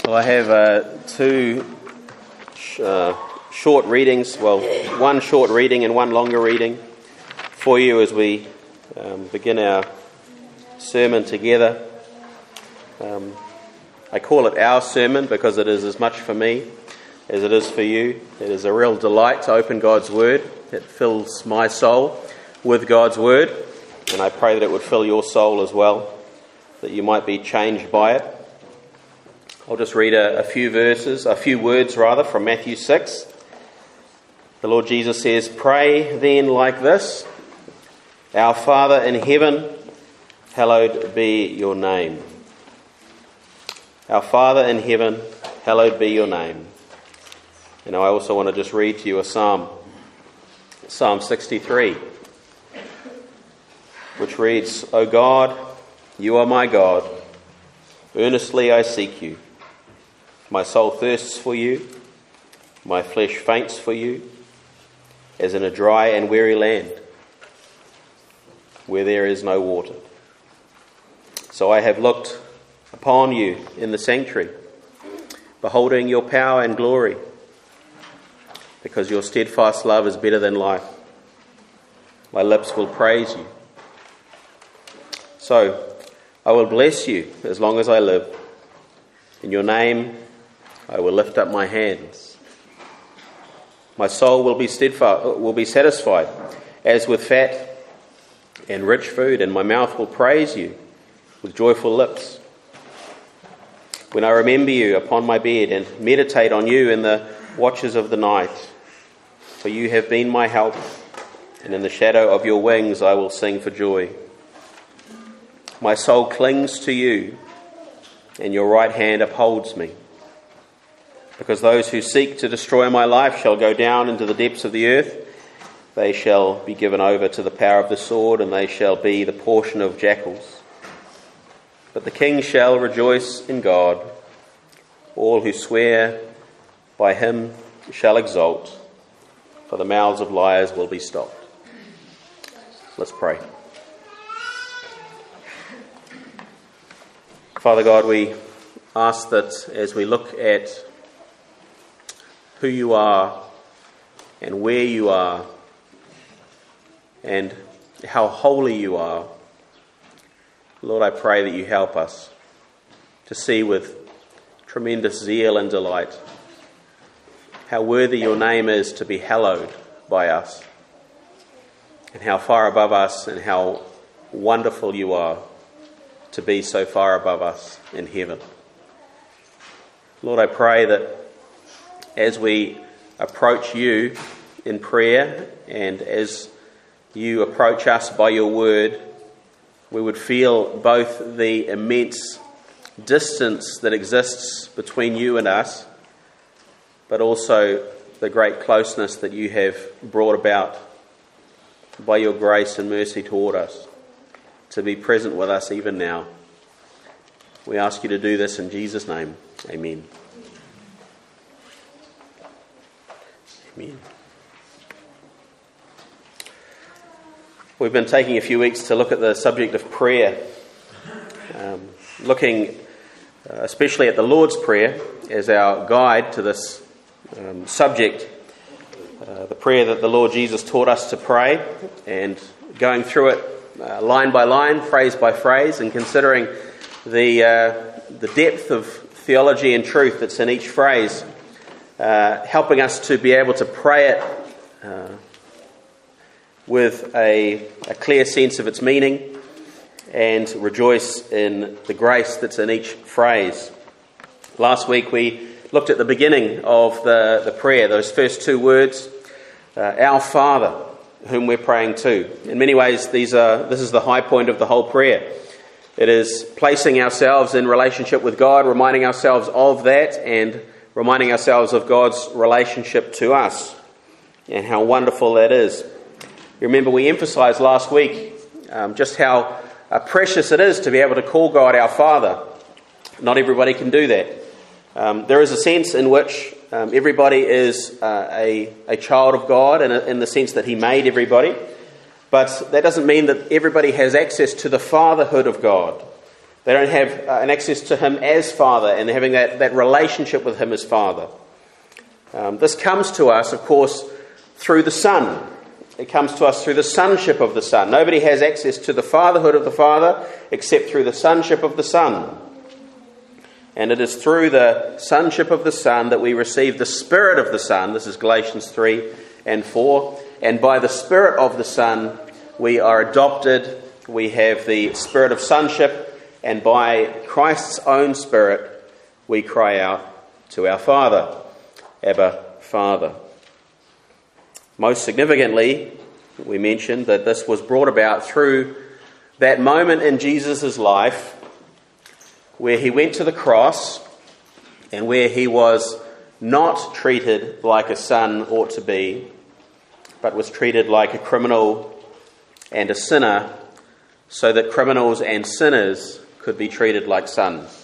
Well, I have two short readings, one short reading and one longer reading for you as we begin our sermon together. I call it our sermon because it is as much for me as it is for you. It is a real delight to open God's Word. It fills my soul with God's Word, and I pray that it would fill your soul as well, that you might be changed by it. I'll just read a few words from Matthew 6. The Lord Jesus says, "Pray then like this, Our Father in heaven, hallowed be your name. Our Father in heaven, hallowed be your name." And I also want to just read to you a psalm, Psalm 63, which reads, "O God, you are my God. Earnestly I seek you. My soul thirsts for you. My flesh faints for you, as in a dry and weary land, where there is no water. So I have looked upon you in the sanctuary, beholding your power and glory, because your steadfast love is better than life. My lips will praise you. So I will bless you as long as I live. In your name I will lift up my hands. My soul will be satisfied as with fat and rich food, and my mouth will praise you with joyful lips. When I remember you upon my bed and meditate on you in the watches of the night, for you have been my help, and in the shadow of your wings I will sing for joy. My soul clings to you, and your right hand upholds me. Because those who seek to destroy my life shall go down into the depths of the earth. They shall be given over to the power of the sword, and they shall be the portion of jackals. But the king shall rejoice in God. All who swear by him shall exult, for the mouths of liars will be stopped." Let's pray. Father God, we ask that as we look at who you are and where you are and how holy you are, Lord, I pray that you help us to see with tremendous zeal and delight how worthy your name is to be hallowed by us, and how far above us and how wonderful you are to be so far above us in heaven. Lord, I pray that as we approach you in prayer and as you approach us by your word, we would feel both the immense distance that exists between you and us, but also the great closeness that you have brought about by your grace and mercy toward us, to be present with us even now. We ask you to do this in Jesus' name. Amen. Amen. We've been taking a few weeks to look at the subject of prayer, looking especially at the Lord's Prayer as our guide to this subject, the prayer that the Lord Jesus taught us to pray, and going through it line by line, phrase by phrase, and considering the depth of theology and truth that's in each phrase, helping us to be able to pray it with a clear sense of its meaning and rejoice in the grace that's in each phrase. Last week we looked at the beginning of the prayer, those first two words, Our Father, whom we're praying to. In many ways, this is the high point of the whole prayer. It is placing ourselves in relationship with God, reminding ourselves of that, and reminding ourselves of God's relationship to us and how wonderful that is. You remember we emphasised last week just how precious it is to be able to call God our Father. Not everybody can do that. There is a sense in which everybody is a child of God in the sense that he made everybody. But that doesn't mean that everybody has access to the fatherhood of God. They don't have an access to him as Father and having that relationship with him as Father. This comes to us, of course, through the Son. It comes to us through the sonship of the Son. Nobody has access to the fatherhood of the Father except through the sonship of the Son. And it is through the sonship of the Son that we receive the Spirit of the Son. This is Galatians 3 and 4. And by the Spirit of the Son, we are adopted. We have the Spirit of sonship. And by Christ's own Spirit, we cry out to our Father, Abba, Father. Most significantly, we mentioned that this was brought about through that moment in Jesus' life where he went to the cross and where he was not treated like a son ought to be, but was treated like a criminal and a sinner, so that criminals and sinners could be treated like sons.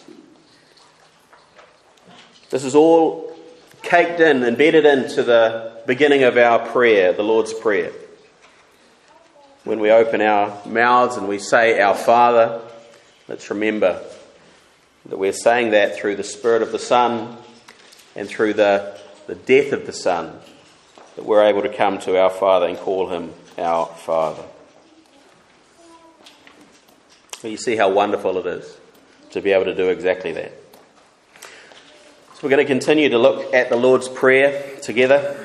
This is all caked in, embedded into the beginning of our prayer, the Lord's Prayer. When we open our mouths and we say, Our Father, let's remember that we're saying that through the Spirit of the Son and through the death of the Son, that we're able to come to our Father and call him our Father. Well, you see how wonderful it is to be able to do exactly that. So we're going to continue to look at the Lord's Prayer together.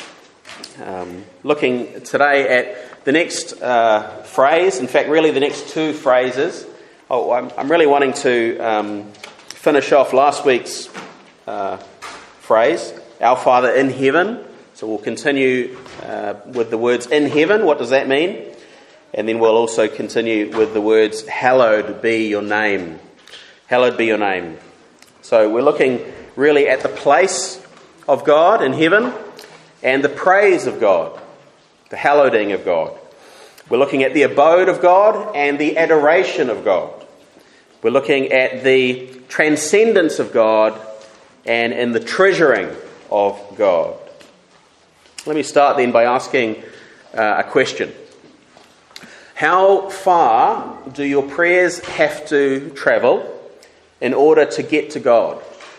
Looking today at the next phrase, in fact really the next two phrases. I'm really wanting to finish off last week's phrase, Our Father in Heaven. So we'll continue with the words in heaven. What does that mean? And then we'll also continue with the words, Hallowed be your name. Hallowed be your name. So we're looking really at the place of God in heaven and the praise of God, the hallowing of God. We're looking at the abode of God and the adoration of God. We're looking at the transcendence of God and in the treasuring of God. Let me start then by asking a question. How far do your prayers have to travel in order to get to God?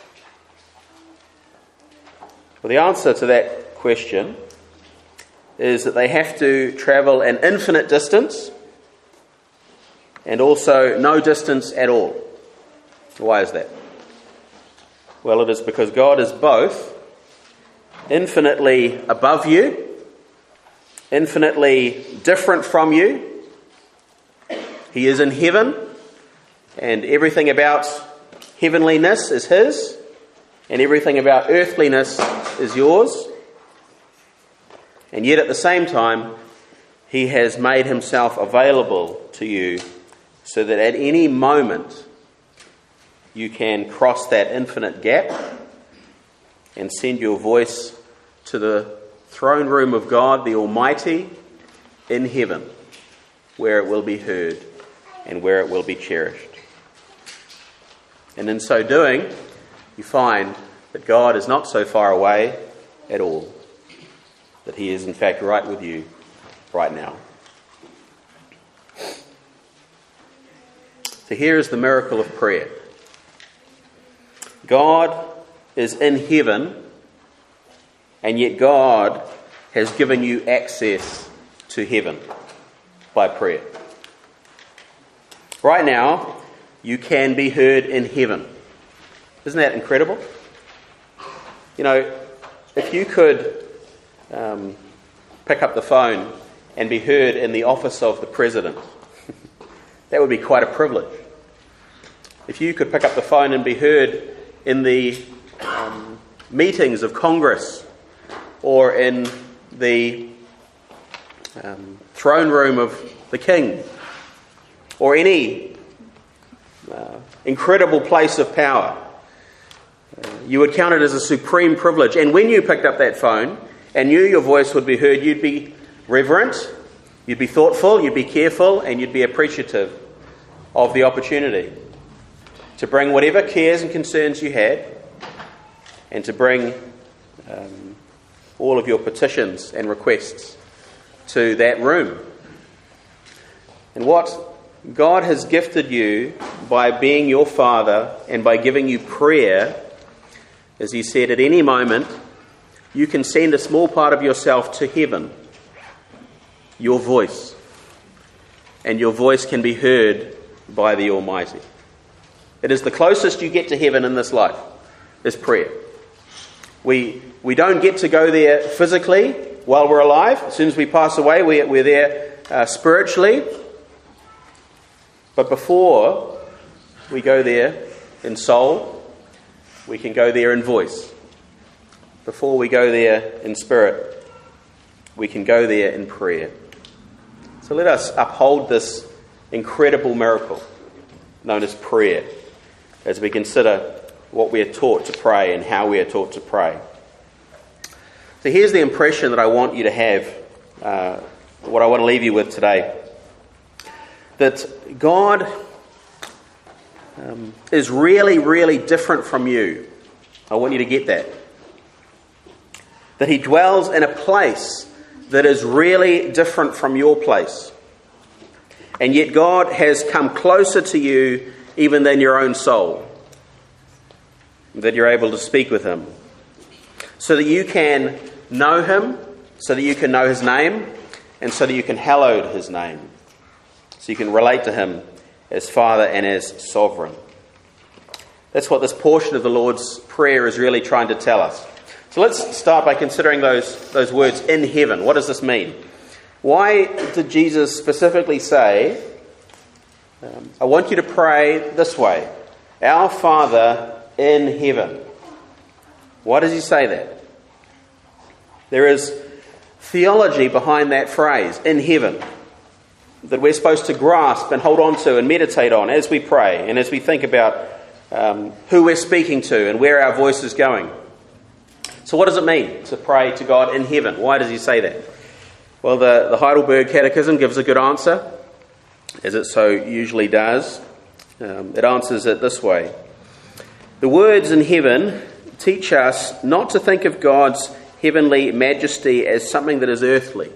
Well, the answer to that question is that they have to travel an infinite distance and also no distance at all. Why is that? Well, it is because God is both infinitely above you, infinitely different from you. He is in heaven, and everything about heavenliness is his, and everything about earthliness is yours. And yet at the same time, he has made himself available to you so that at any moment you can cross that infinite gap and send your voice to the throne room of God, the Almighty, in heaven, where it will be heard and where it will be cherished. And in so doing, you find that God is not so far away at all, that he is in fact right with you right now. So here is the miracle of prayer. God is in heaven, and yet God has given you access to heaven by prayer. Right now, you can be heard in heaven. Isn't that incredible? You know, if you could pick up the phone and be heard in the office of the President, that would be quite a privilege. If you could pick up the phone and be heard in the meetings of Congress or in the throne room of the King or any incredible place of power, you would count it as a supreme privilege. And when you picked up that phone and knew your voice would be heard, you'd be reverent, you'd be thoughtful, you'd be careful, and you'd be appreciative of the opportunity to bring whatever cares and concerns you had and to bring all of your petitions and requests to that room. And what God has gifted you by being your Father and by giving you prayer. As he said, at any moment, you can send a small part of yourself to heaven, your voice, and your voice can be heard by the Almighty. It is the closest you get to heaven in this life, is prayer. We don't get to go there physically while we're alive. As soon as we pass away, we're there spiritually. But before we go there in soul, we can go there in voice. Before we go there in spirit, we can go there in prayer. So let us uphold this incredible miracle known as prayer as we consider what we are taught to pray and how we are taught to pray. So here's the impression that I want you to have, what I want to leave you with today. That God is really, really different from you. I want you to get that. That he dwells in a place that is really different from your place. And yet God has come closer to you even than your own soul. That you're able to speak with him. So that you can know him, so that you can know his name, and so that you can hallow his name. So you can relate to him as Father and as Sovereign. That's what this portion of the Lord's Prayer is really trying to tell us. So let's start by considering those words, in heaven. What does this mean? Why did Jesus specifically say, I want you to pray this way, Our Father in heaven? Why does he say that? There is theology behind that phrase, in heaven, that we're supposed to grasp and hold on to and meditate on as we pray and as we think about who we're speaking to and where our voice is going. So what does it mean to pray to God in heaven? Why does he say that? Well, the Heidelberg Catechism gives a good answer, as it so usually does. It answers it this way. The words in heaven teach us not to think of God's heavenly majesty as something that is earthly,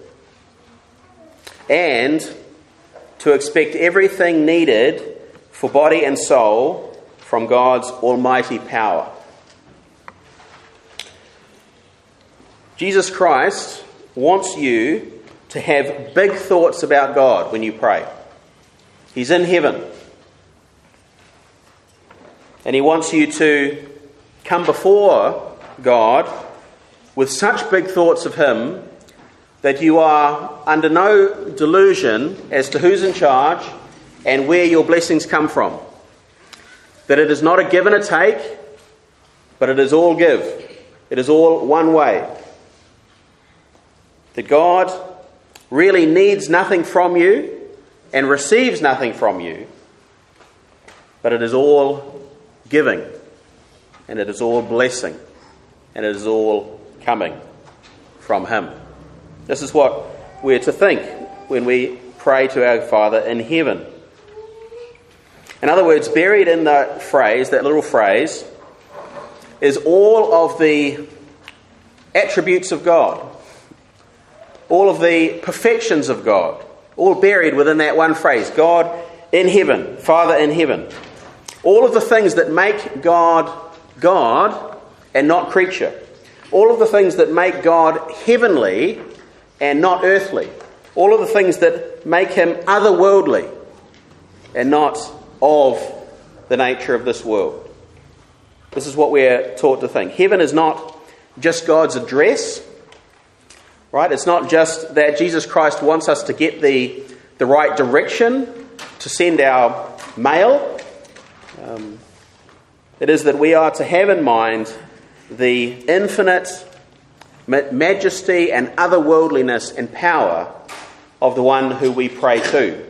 and to expect everything needed for body and soul from God's almighty power. Jesus Christ wants you to have big thoughts about God when you pray. He's in heaven. And he wants you to come before God with such big thoughts of him that you are under no delusion as to who's in charge and where your blessings come from. That it is not a give and a take, but it is all give. It is all one way. That God really needs nothing from you and receives nothing from you, but it is all giving, and it is all blessing, and it is all coming from him. This is what we're to think when we pray to our Father in heaven. In other words, buried in the phrase, that little phrase, is all of the attributes of God, all of the perfections of God, all buried within that one phrase, God in heaven, Father in heaven. All of the things that make God God and not creature. All of the things that make God heavenly and not earthly. All of the things that make him otherworldly and not of the nature of this world. This is what we're taught to think. Heaven is not just God's address, right? It's not just that Jesus Christ wants us to get the right direction to send our mail. It is that we are to have in mind the infinite majesty and otherworldliness and power of the one who we pray to.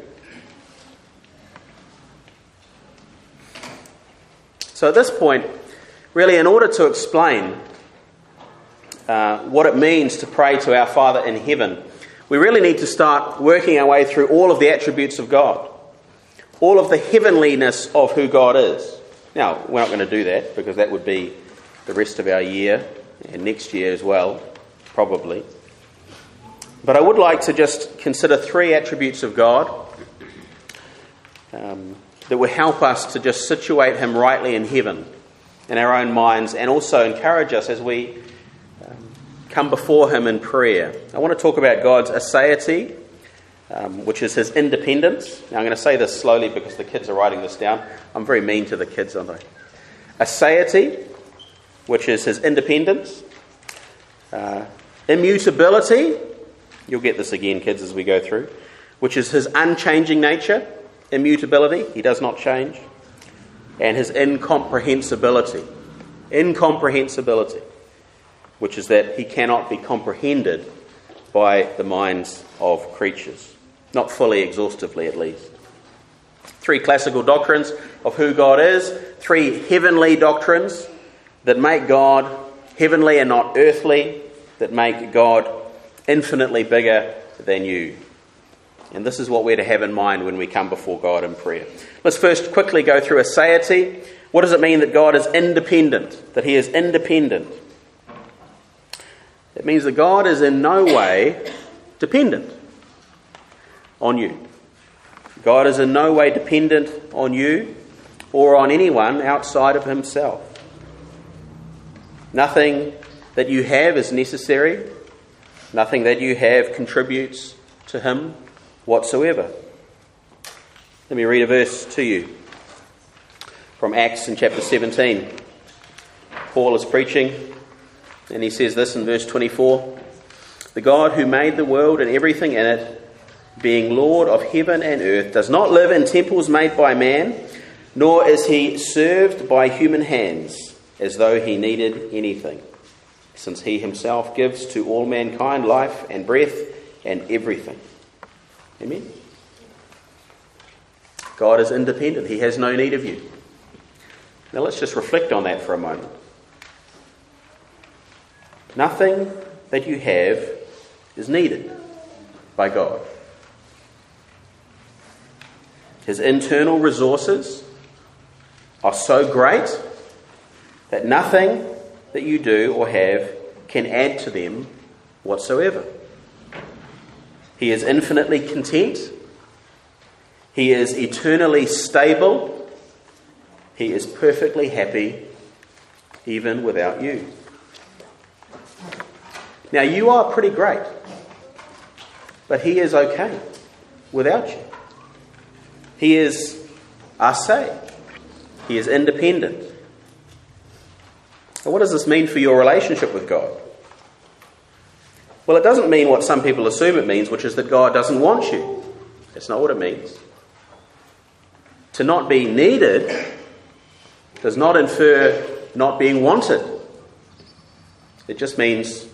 So at this point, really, in order to explain what it means to pray to our Father in heaven, we really need to start working our way through all of the attributes of God, all of the heavenliness of who God is. Now, we're not going to do that because that would be the rest of our year and next year as well, probably. But I would like to just consider three attributes of God that will help us to just situate him rightly in heaven, in our own minds, and also encourage us as we come before him in prayer. I want to talk about God's aseity, which is his independence. Now I'm going to say this slowly because the kids are writing this down. I'm very mean to the kids, aren't I? Aseity, which is his independence. Immutability, you'll get this again, kids, as we go through, which is his unchanging nature. Immutability, he does not change. And his incomprehensibility, which is that he cannot be comprehended by the minds of creatures, not fully, exhaustively at least. 3 classical doctrines of who God is, 3 heavenly doctrines that make God heavenly and not earthly, that make God infinitely bigger than you. And this is what we're to have in mind when we come before God in prayer. Let's first quickly go through aseity. What does it mean that God is independent? That he is independent? It means that God is in no way dependent on you. God is in no way dependent on you or on anyone outside of himself. Nothing that you have is necessary. Nothing that you have contributes to him whatsoever. Let me read a verse to you from Acts in chapter 17. Paul is preaching and he says this in verse 24. The God who made the world and everything in it, being Lord of heaven and earth, does not live in temples made by man, nor is he served by human hands as though he needed anything, since he himself gives to all mankind life and breath and everything. Amen? God is independent. He has no need of you. Now let's just reflect on that for a moment. Nothing that you have is needed by God. His internal resources are so great that nothing that you do or have can add to them whatsoever. He is infinitely content. He is eternally stable. He is perfectly happy even without you. Now you are pretty great, but he is okay without you. He is ase. He is independent. Now what does this mean for your relationship with God? Well, it doesn't mean what some people assume it means, which is that God doesn't want you. That's not what it means. To not be needed does not infer not being wanted. It just means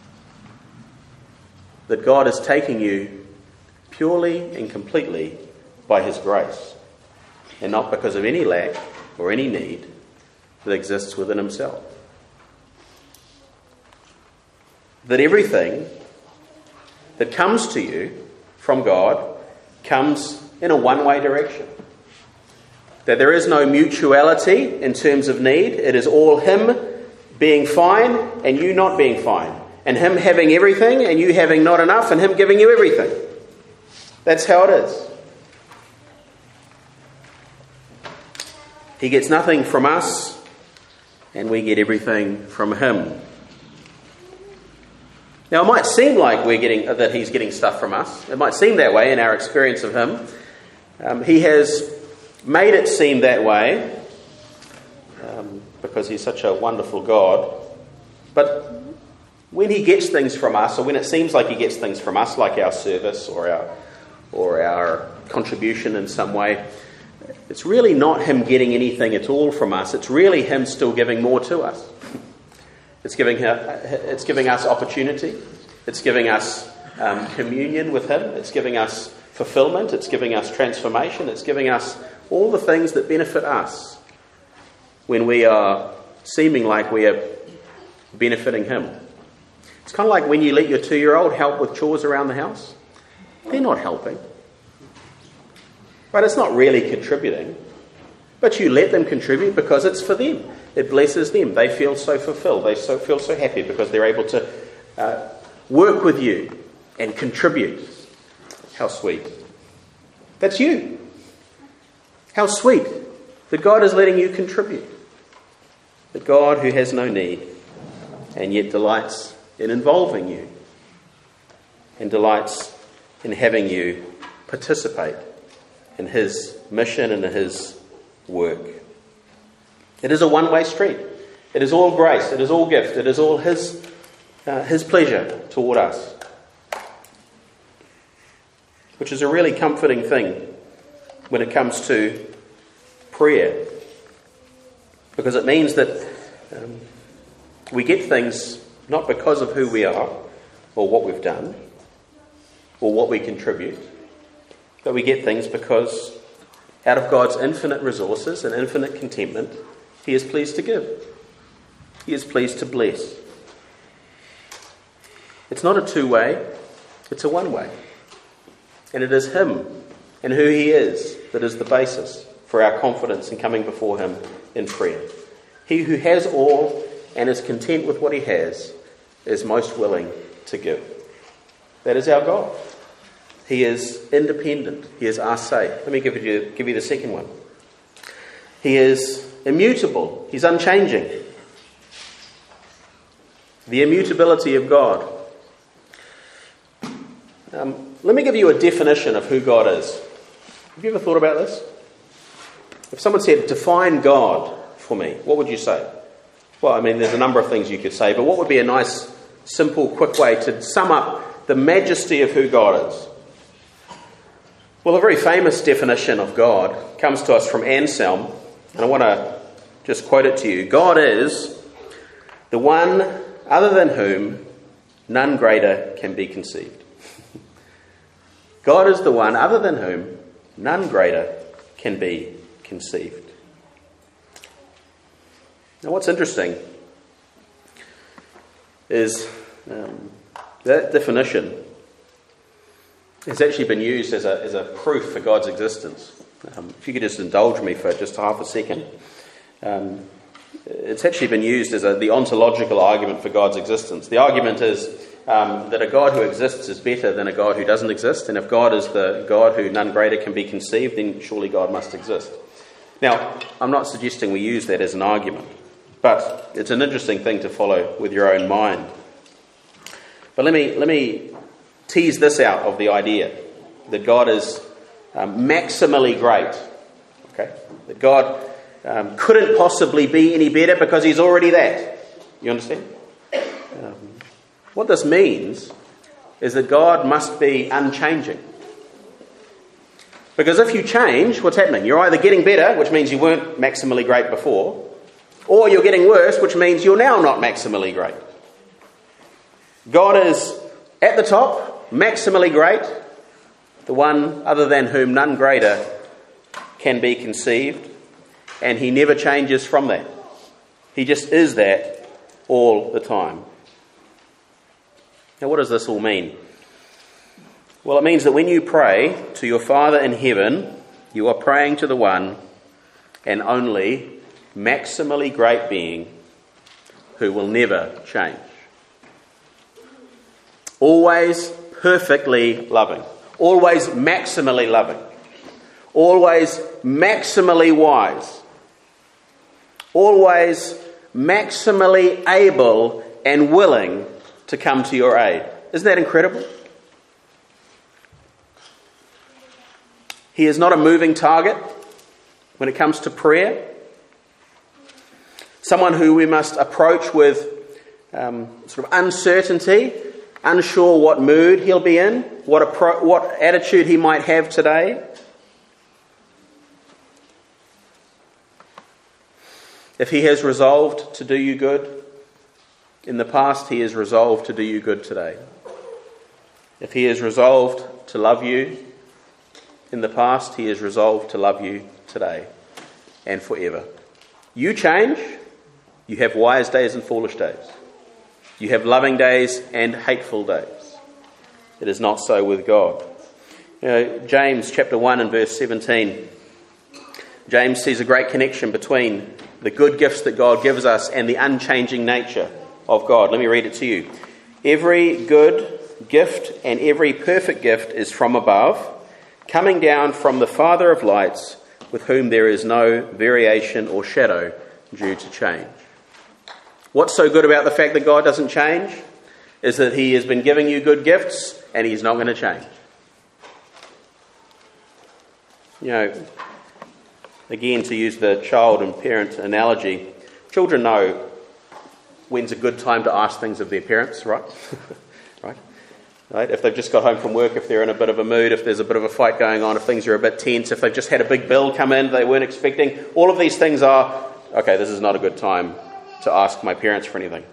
that God is taking you purely and completely by his grace, and not because of any lack or any need that exists within himself. That everything that comes to you from God comes in a one-way direction. That there is no mutuality in terms of need. It is all him being fine and you not being fine. And him having everything and you having not enough and him giving you everything. That's how it is. He gets nothing from us and we get everything from him. Now, it might seem like that he's getting stuff from us. It might seem that way in our experience of him. He has made it seem that way because he's such a wonderful God. But when he gets things from us, or when it seems like he gets things from us, like our service or our contribution in some way, it's really not him getting anything at all from us. It's really him still giving more to us. It's giving us opportunity. It's giving us communion with him. It's giving us fulfillment. It's giving us transformation. It's giving us all the things that benefit us when we are seeming like we are benefiting him. It's kind of like when you let your 2-year-old help with chores around the house. They're not helping. Right? It's not really contributing. But you let them contribute because it's for them. It blesses them. They feel so fulfilled. They feel so happy because they're able to work with you and contribute. How sweet. That's you. How sweet that God is letting you contribute. That God, who has no need, and yet delights in involving you, and delights in having you participate in his mission and in his work. It is a one-way street. It is all grace. It is all gift. It is all his pleasure toward us. Which is a really comforting thing when it comes to prayer. Because it means that we get things not because of who we are or what we've done or what we contribute, but we get things because out of God's infinite resources and infinite contentment, he is pleased to give. He is pleased to bless. It's not a two-way, it's a one-way. And it is him and who he is that is the basis for our confidence in coming before him in prayer. He who has all and is content with what he has is most willing to give. That is our God. He is independent. He is arse. Let me give you the second one. He is immutable. He's unchanging. The immutability of God. Let me give you a definition of who God is. Have you ever thought about this? If someone said, define God for me, what would you say? Well, I mean, there's a number of things you could say, but what would be a nice, simple, quick way to sum up the majesty of who God is? Well, a very famous definition of God comes to us from Anselm, and I want to just quote it to you. God is the one other than whom none greater can be conceived. God is the one other than whom none greater can be conceived. Now, what's interesting is that definition has actually been used as a proof for God's existence. If you could just indulge me for just half a second. It's actually been used as the ontological argument for God's existence. The argument is that a God who exists is better than a God who doesn't exist, and if God is the God who none greater can be conceived, then surely God must exist. Now, I'm not suggesting we use that as an argument, but it's an interesting thing to follow with your own mind. But let me tease this out of the idea that God is maximally great. Okay, that God couldn't possibly be any better because he's already that. You understand? What this means is that God must be unchanging. Because if you change, what's happening? You're either getting better, which means you weren't maximally great before, or you're getting worse, which means you're now not maximally great. God is at the top, maximally great, the one other than whom none greater can be conceived, and he never changes from that. He just is that all the time. Now, what does this all mean? Well, it means that when you pray to your Father in heaven, you are praying to the one and only maximally great being who will never change. Always perfectly loving. Always maximally loving. Always maximally wise. Always maximally able and willing to come to your aid. Isn't that incredible? He is not a moving target when it comes to prayer. Someone who we must approach with sort of uncertainty, unsure what mood he'll be in, what attitude he might have today. If he has resolved to do you good in the past, he is resolved to do you good today. If he is resolved to love you in the past, he is resolved to love you today and forever. You change. You have wise days and foolish days. You have loving days and hateful days. It is not so with God. You know, James chapter 1 and verse 17. James sees a great connection between the good gifts that God gives us and the unchanging nature of God. Let me read it to you. Every good gift and every perfect gift is from above, coming down from the Father of lights, with whom there is no variation or shadow due to change. What's so good about the fact that God doesn't change is that he has been giving you good gifts and he's not going to change. You know, again, to use the child and parent analogy, children know when's a good time to ask things of their parents, right? Right? If they've just got home from work, if they're in a bit of a mood, if there's a bit of a fight going on, if things are a bit tense, if they've just had a big bill come in they weren't expecting, all of these things are, okay, this is not a good time to ask my parents for anything.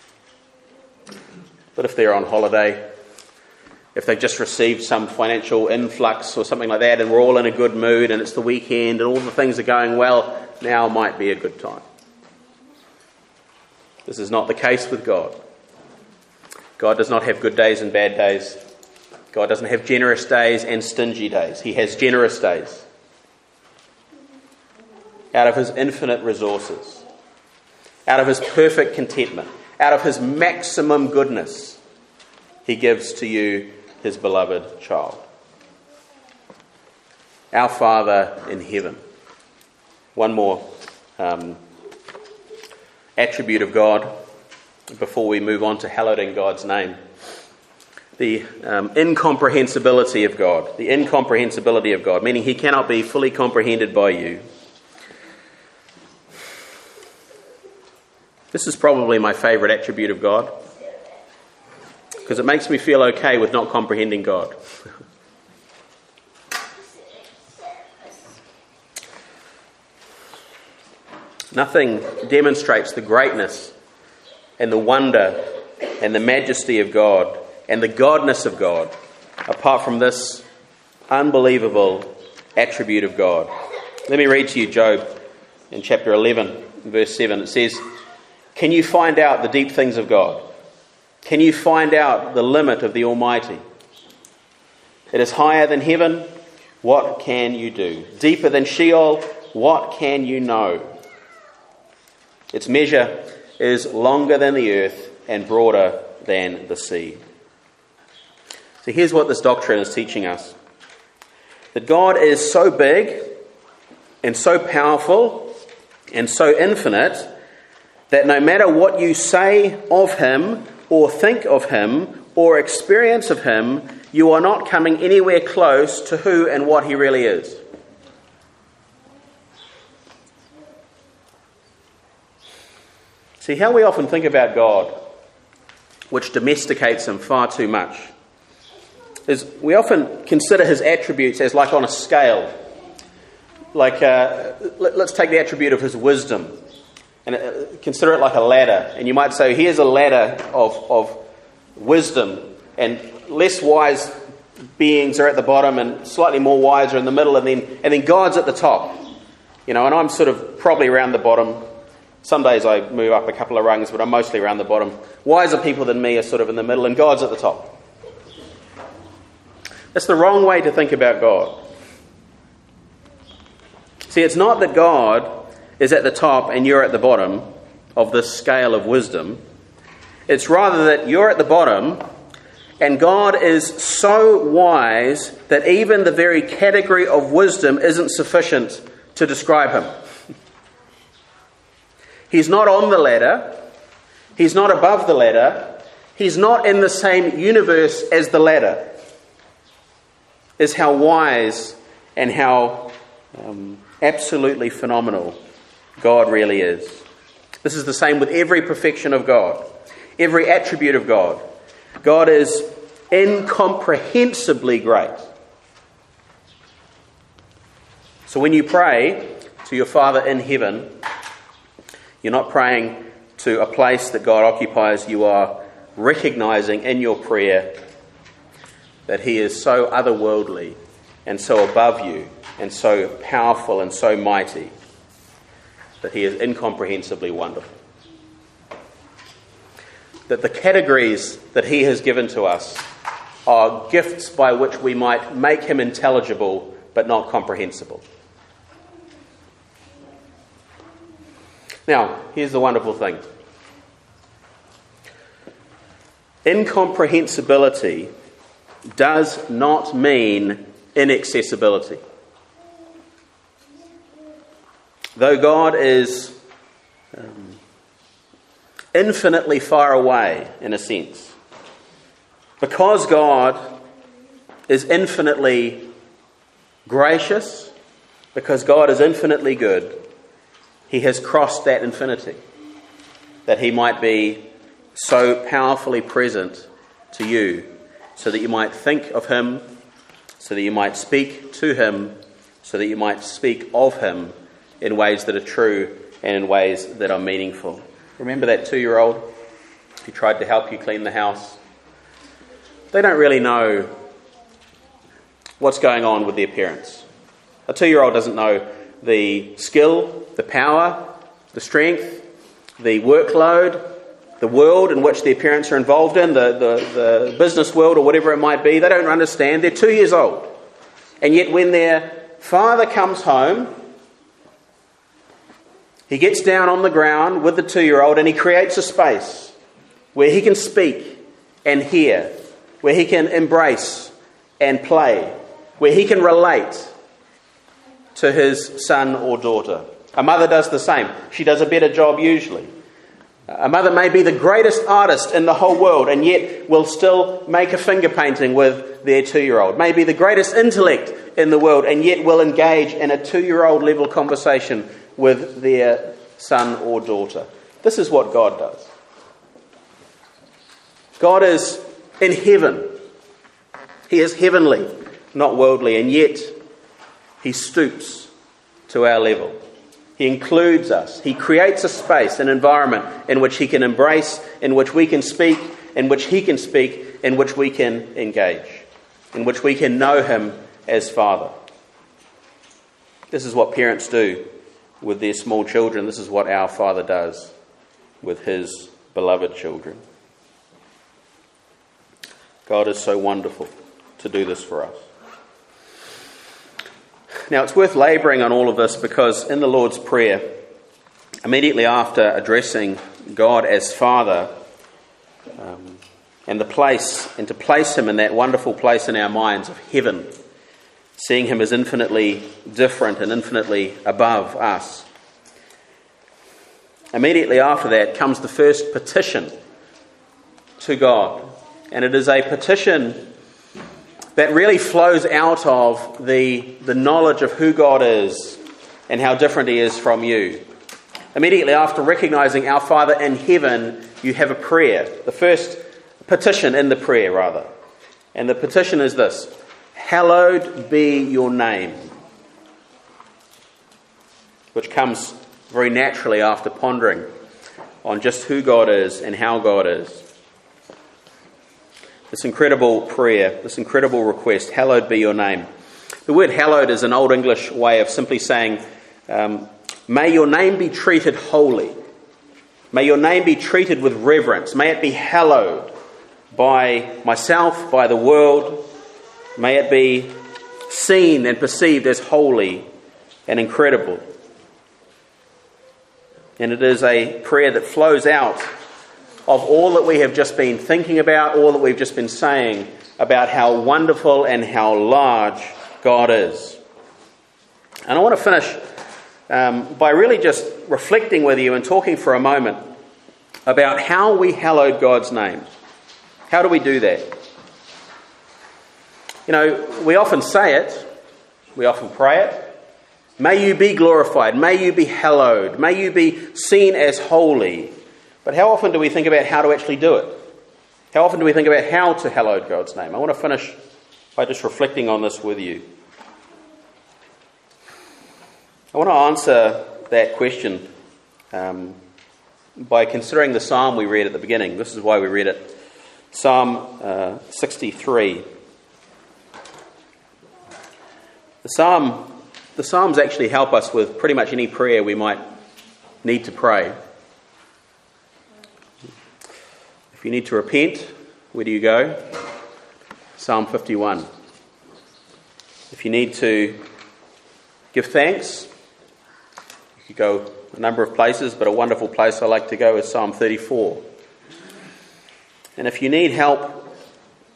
But if they're on holiday, if they've just received some financial influx or something like that, and we're all in a good mood and it's the weekend and all the things are going well, now might be a good time. This is not the case with God. God does not have good days and bad days. God doesn't have generous days and stingy days. He has generous days. Out of his infinite resources, out of his perfect contentment, out of his maximum goodness, he gives to you his beloved child. Our Father in heaven. One more attribute of God before we move on to hallowed in God's name. The incomprehensibility of God. The incomprehensibility of God, meaning he cannot be fully comprehended by you. This is probably my favourite attribute of God, because it makes me feel okay with not comprehending God. Nothing demonstrates the greatness and the wonder and the majesty of God and the godness of God apart from this unbelievable attribute of God. Let me read to you Job in chapter 11, verse 7. It says, "Can you find out the deep things of God? Can you find out the limit of the Almighty? It is higher than heaven. What can you do? Deeper than Sheol. What can you know? Its measure is longer than the earth and broader than the sea." So here's what this doctrine is teaching us. That God is so big and so powerful and so infinite that no matter what you say of him or think of him or experience of him, you are not coming anywhere close to who and what he really is. See, how we often think about God, which domesticates him far too much, is we often consider his attributes as like on a scale. Like, let's take the attribute of his wisdom and consider it like a ladder. And you might say, here's a ladder of wisdom, and less wise beings are at the bottom and slightly more wise are in the middle, and then God's at the top. You know, and I'm sort of probably around the bottom. Some days I move up a couple of rungs, but I'm mostly around the bottom. Wiser people than me are sort of in the middle, and God's at the top. That's the wrong way to think about God. See, it's not that God is at the top and you're at the bottom of this scale of wisdom. It's rather that you're at the bottom and God is so wise that even the very category of wisdom isn't sufficient to describe him. He's not on the ladder. He's not above the ladder. He's not in the same universe as the ladder. Is how wise and how absolutely phenomenal God really is. This is the same with every perfection of God, every attribute of God. God is incomprehensibly great. So when you pray to your Father in heaven, you're not praying to a place that God occupies. You are recognizing in your prayer that he is so otherworldly and so above you and so powerful and so mighty that he is incomprehensibly wonderful. That the categories that he has given to us are gifts by which we might make him intelligible but not comprehensible. Now, here's the wonderful thing. Incomprehensibility does not mean inaccessibility. Though God is infinitely far away, in a sense, because God is infinitely gracious, because God is infinitely good, he has crossed that infinity, that he might be so powerfully present to you, so that you might think of him, so that you might speak to him, so that you might speak of him in ways that are true and in ways that are meaningful. Remember that 2-year-old who tried to help you clean the house? They don't really know what's going on with their parents. A 2-year-old doesn't know the skill, the power, the strength, the workload, the world in which their parents are involved in, the business world or whatever it might be. They don't understand. They're 2 years old. And yet when their father comes home, he gets down on the ground with the 2-year-old and he creates a space where he can speak and hear, where he can embrace and play, where he can relate to his son or daughter. A mother does the same. She does a better job usually. A mother may be the greatest artist in the whole world and yet will still make a finger painting with their 2-year-old. May be the greatest intellect in the world and yet will engage in a 2-year-old level conversation with their son or daughter. This is what God does. God is in heaven. He is heavenly, not worldly, and yet he stoops to our level. He includes us. He creates a space, an environment in which he can embrace, in which we can speak, in which he can speak, in which we can engage, in which we can know him as Father. This is what parents do with their small children. This is what our Father does with his beloved children. God is so wonderful to do this for us. Now, it's worth labouring on all of this because in the Lord's Prayer, immediately after addressing God as Father, and to place him in that wonderful place in our minds of heaven, seeing him as infinitely different and infinitely above us. Immediately after that comes the first petition to God. And it is a petition that really flows out of the knowledge of who God is and how different he is from you. Immediately after recognizing our Father in heaven, you have a prayer. The first petition in the prayer, rather. And the petition is this: hallowed be your name. Which comes very naturally after pondering on just who God is and how God is. This incredible prayer, this incredible request, hallowed be your name. The word hallowed is an Old English way of simply saying, may your name be treated holy. May your name be treated with reverence. May it be hallowed by myself, by the world. May it be seen and perceived as holy and incredible. And it is a prayer that flows out of all that we have just been thinking about, all that we've just been saying about how wonderful and how large God is. And I want to finish by really just reflecting with you and talking for a moment about how we hallowed God's name. How do we do that? You know, we often say it, we often pray it. May you be glorified, may you be hallowed, may you be seen as holy. But how often do we think about how to actually do it? How often do we think about how to hallow God's name? I want to finish by just reflecting on this with you. I want to answer that question by considering the psalm we read at the beginning. This is why we read it. Psalm 63. The Psalms actually help us with pretty much any prayer we might need to pray. If you need to repent, where do you go? Psalm 51. If you need to give thanks, you could go a number of places, but a wonderful place I like to go is Psalm 34. And if you need help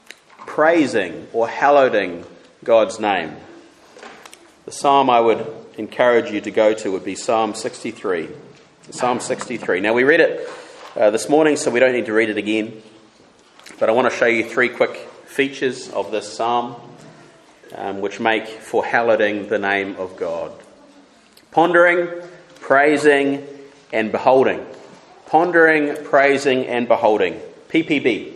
praising or hallowing God's name, the psalm I would encourage you to go to would be Psalm 63. Psalm 63. Now, we read it this morning, so we don't need to read it again. But I want to show you three quick features of this psalm, which make for hallowing the name of God. Pondering, praising, and beholding. Pondering, praising, and beholding. PPB.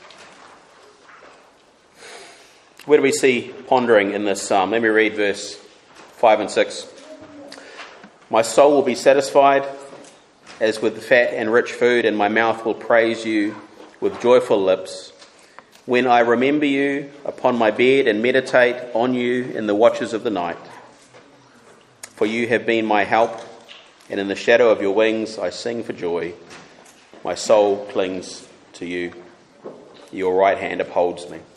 Where do we see pondering in this psalm? Let me read verse 5 and 6. My soul will be satisfied as with fat and rich food, and my mouth will praise you with joyful lips. When I remember you upon my bed and meditate on you in the watches of the night. For you have been my help, and in the shadow of your wings I sing for joy. My soul clings to you. Your right hand upholds me.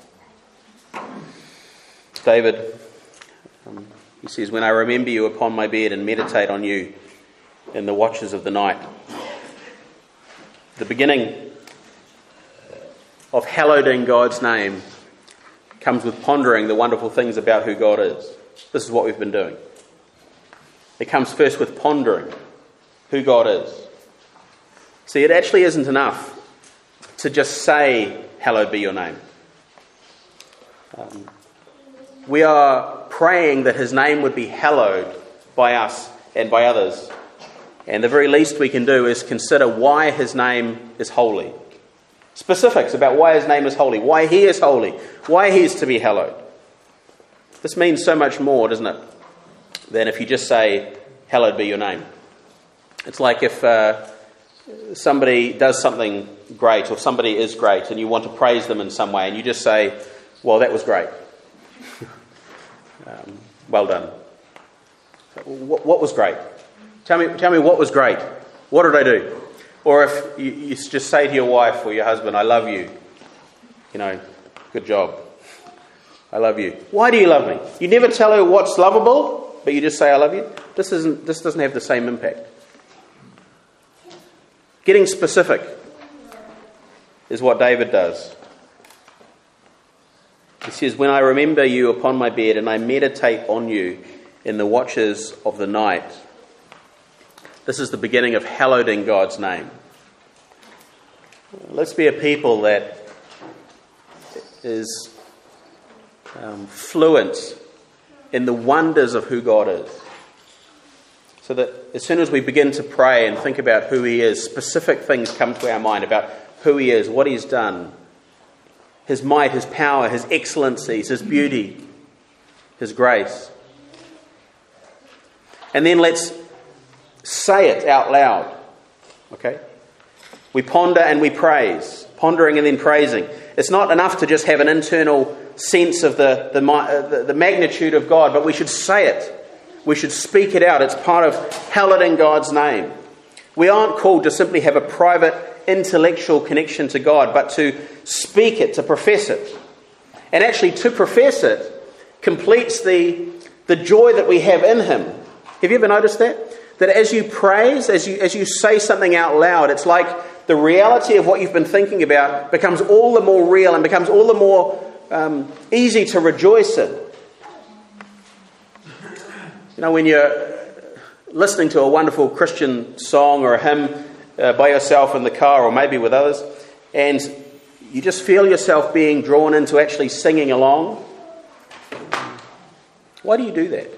David, he says, when I remember you upon my bed and meditate on you in the watches of the night. The beginning of hallowing God's name comes with pondering the wonderful things about who God is. This is what we've been doing. It comes first with pondering who God is. See, it actually isn't enough to just say, hallowed be your name. We are praying that his name would be hallowed by us and by others. And the very least we can do is consider why his name is holy. Specifics about why his name is holy, why he is holy, why he is to be hallowed. This means so much more, doesn't it, than if you just say, hallowed be your name. It's like if somebody does something great, or somebody is great, and you want to praise them in some way, and you just say, well, that was great. Well done. What was great? Tell me what was great. What did I do? Or if you just say to your wife or your husband, I love you. Good job. I love you. Why do you love me? You never tell her what's lovable, but you just say, I love you. This doesn't have the same impact. Getting specific is what David does. He says, when I remember you upon my bed and I meditate on you in the watches of the night. This is the beginning of hallowing God's name. Let's be a people that is fluent in the wonders of who God is. So that as soon as we begin to pray and think about who he is, specific things come to our mind about who he is, what he's done. His might, his power, his excellencies, his beauty, his grace. And then let's say it out loud. Okay? We ponder and we praise. Pondering and then praising. It's not enough to just have an internal sense of the magnitude of God, but we should say it. We should speak it out. It's part of hallowing God's name. We aren't called to simply have a private intellectual connection to God, but to speak it, to profess it. And actually to profess it completes the joy that we have in him. Have you ever noticed that? That as you praise, as you say something out loud, it's like the reality of what you've been thinking about becomes all the more real and becomes all the more easy to rejoice in. When you're listening to a wonderful Christian song or a hymn by yourself in the car or maybe with others, and you just feel yourself being drawn into actually singing along. Why do you do that?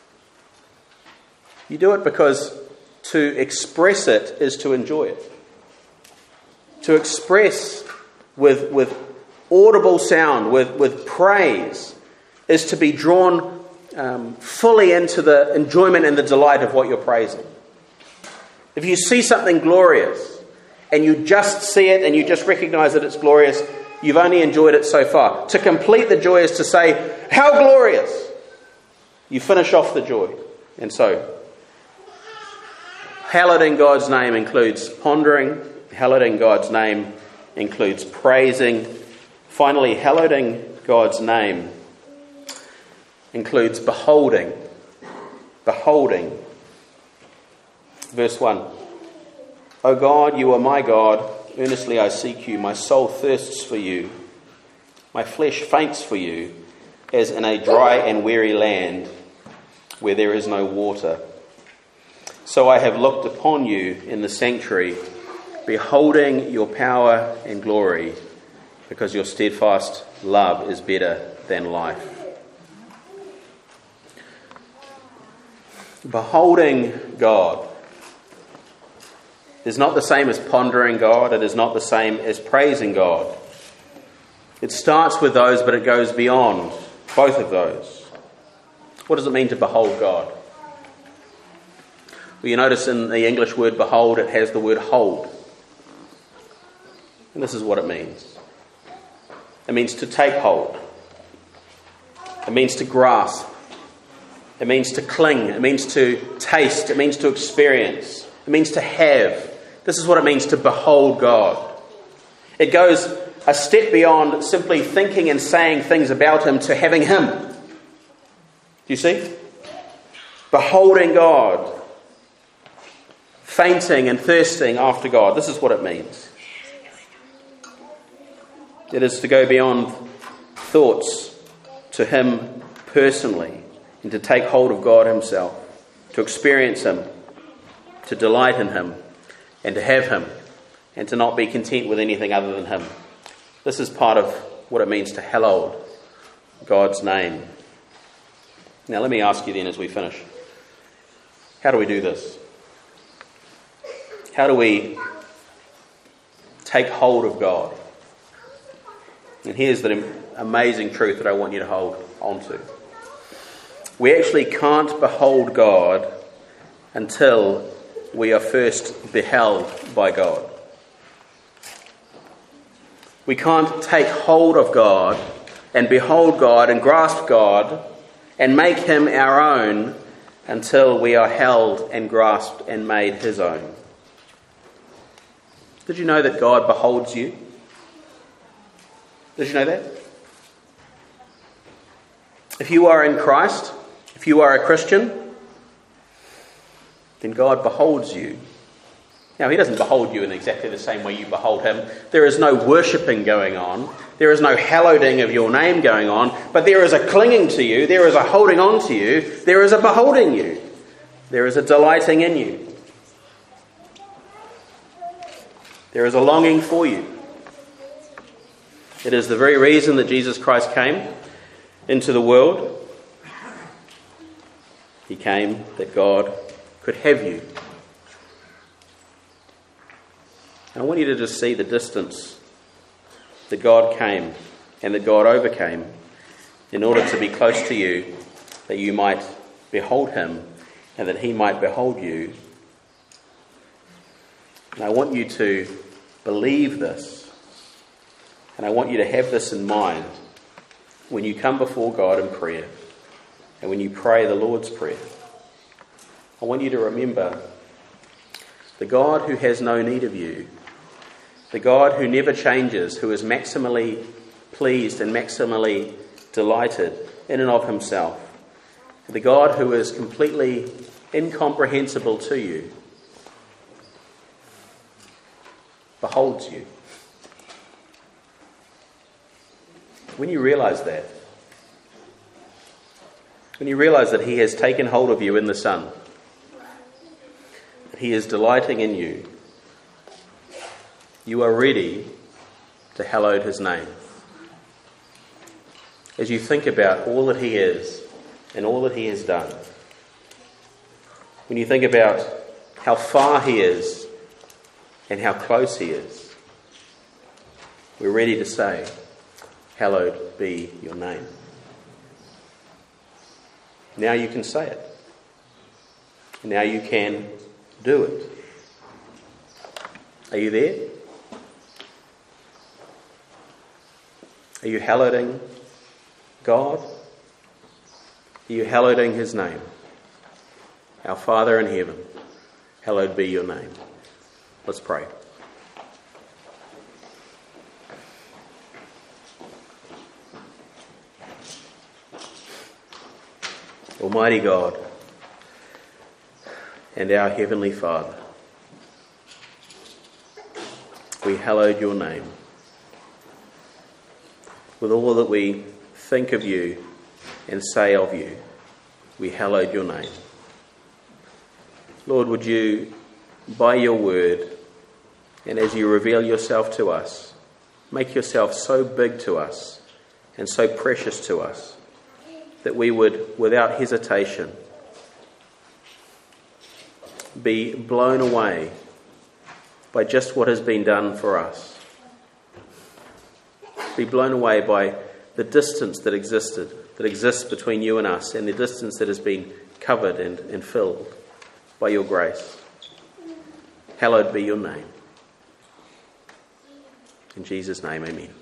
You do it because to express it is to enjoy it. To express with audible sound, with praise, is to be drawn fully into the enjoyment and the delight of what you're praising. If you see something glorious and you just see it and you just recognize that it's glorious, you've only enjoyed it so far. To complete the joy is to say, how glorious! You finish off the joy. And so, hallowing God's name includes pondering. Hallowing God's name includes praising. Finally, hallowing God's name includes beholding. Beholding. Verse 1. O God, you are my God. Earnestly I seek you. My soul thirsts for you. My flesh faints for you, as in a dry and weary land. where there is no water. So I have looked upon you in the sanctuary, beholding your power and glory, because your steadfast love is better than life. Beholding God is not the same as pondering God. It is not the same as praising God. It starts with those, but it goes beyond both of those. What does it mean to behold God? Well, you notice in the English word behold, it has the word hold. And this is what it means. It means to take hold. It means to grasp. It means to cling. It means to taste. It means to experience. It means to have. This is what it means to behold God. It goes a step beyond simply thinking and saying things about Him to having Him. Do you see? Beholding God. Fainting and thirsting after God. This is what it means. It is to go beyond thoughts to Him personally and to take hold of God Himself, to experience Him, to delight in Him and to have Him and to not be content with anything other than Him. This is part of what it means to hallow God's name. Now let me ask you then as we finish, how do we do this? How do we take hold of God? And here's the amazing truth that I want you to hold on to. We actually can't behold God until we are first beheld by God. We can't take hold of God and behold God and grasp God and make Him our own until we are held and grasped and made His own. Did you know that God beholds you? Did you know that? If you are in Christ, if you are a Christian, then God beholds you. Now, He doesn't behold you in exactly the same way you behold Him. There is no worshipping going on. There is no hallowing of your name going on. But there is a clinging to you. There is a holding on to you. There is a beholding you. There is a delighting in you. There is a longing for you. It is the very reason that Jesus Christ came into the world. He came that God could have you. And I want you to just see the distance that God came and that God overcame in order to be close to you, that you might behold Him and that He might behold you. And I want you to believe this. And I want you to have this in mind when you come before God in prayer and when you pray the Lord's Prayer. I want you to remember the God who has no need of you, the God who never changes, who is maximally pleased and maximally delighted in and of Himself, the God who is completely incomprehensible to you, beholds you. When you realise that, when you realise that He has taken hold of you in the Son, that He is delighting in you, you are ready to hallow His name. As you think about all that He is and all that He has done, when you think about how far He is and how close He is, we're ready to say, hallowed be your name. Now you can say it. Now you can do it. Are you there? Are you hallowing God? Are you hallowing His name? Our Father in heaven, hallowed be your name. Let's pray. Almighty God and our Heavenly Father, we hallowed your name. With all that we think of you and say of you, we hallowed your name. Lord, would you, by your word, and as you reveal yourself to us, make yourself so big to us and so precious to us that we would, without hesitation, be blown away by just what has been done for us. Be blown away by the distance that exists between you and us, and the distance that has been covered and filled by your grace. Hallowed be your name. In Jesus' name, amen.